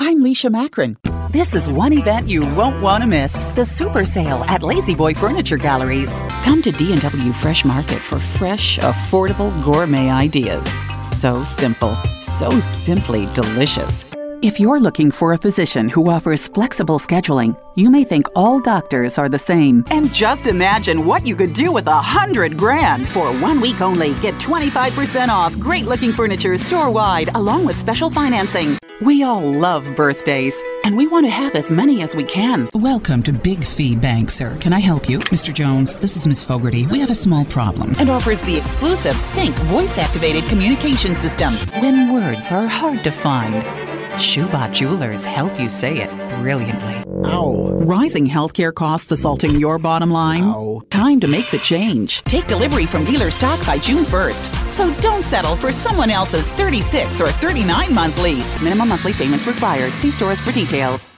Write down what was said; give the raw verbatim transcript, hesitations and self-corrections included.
I'm Leisha Macron. This is one event you won't want to miss. The Super Sale at Lazy Boy Furniture Galleries. Come to D and W Fresh Market for fresh, affordable gourmet ideas. So simple, so simply delicious. If you're looking for a physician who offers flexible scheduling, you may think all doctors are the same. And just imagine what you could do with a hundred grand. For one week only, get twenty-five percent off great-looking furniture store-wide, along with special financing. We all love birthdays, and we want to have as many as we can. Welcome to Big Fee Bank, sir. Can I help you? Mister Jones, this is Miss Fogarty. We have a small problem. And offers the exclusive Sync voice-activated communication system when words are hard to find. Shubot Jewelers help you say it brilliantly. Ow. Rising healthcare costs assaulting your bottom line? Ow. Time to make the change. Take delivery from dealer stock by June first. So don't settle for someone else's thirty-six or thirty-nine month lease. Minimum monthly payments required. See stores for details.